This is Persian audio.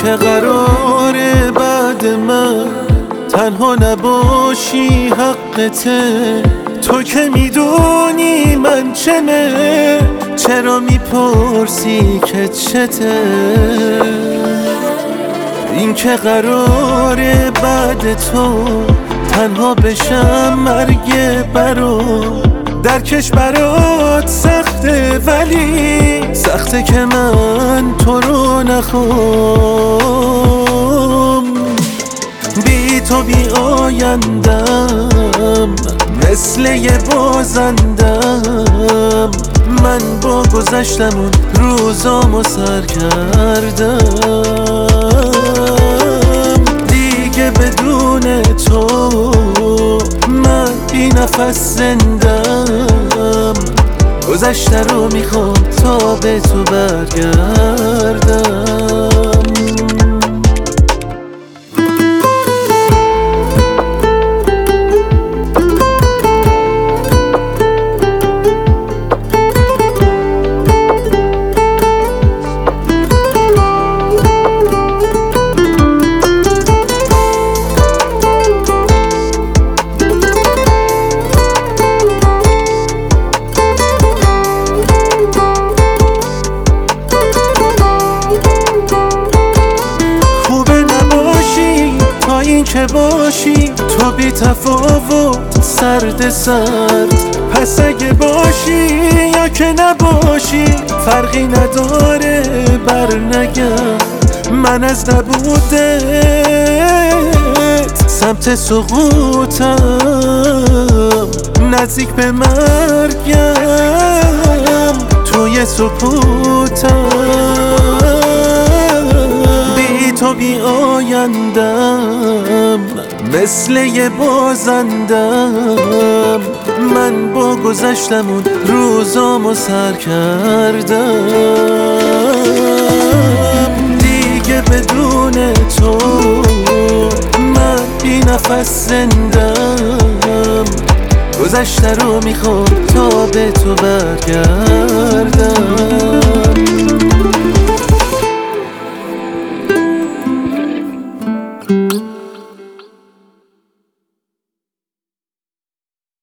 که قراره بعد من تنها نباشی حقته. تو که میدونی من چمه، چرا میپرسی که چته؟ این که قراره بعد تو تنها بشم مرگ برو. درکش برات سخته ولی سخته که من تو رو نخوام. بی تو بی آیندم، مثل یه بازندم. من با گذشتم اون روزامو سر کردم. دیگه بدون تو من بی نفس زندم. گذشته رو میخوام تا به تو برگردم. که باشی تو بی تفاوت سرد سرد، پس اگه باشی یا که نباشی فرقی نداره برنگرد. من از نبودت سمت سقوطم، نزدیک به مرگم توی سکوتم. بی تو بی آیندم، مثل یه بازندم. من با گذشتم اون روزامو سر کردم. دیگه بدون تو من بی نفس زندم. گذشته رو میخوام تا به تو برگردم.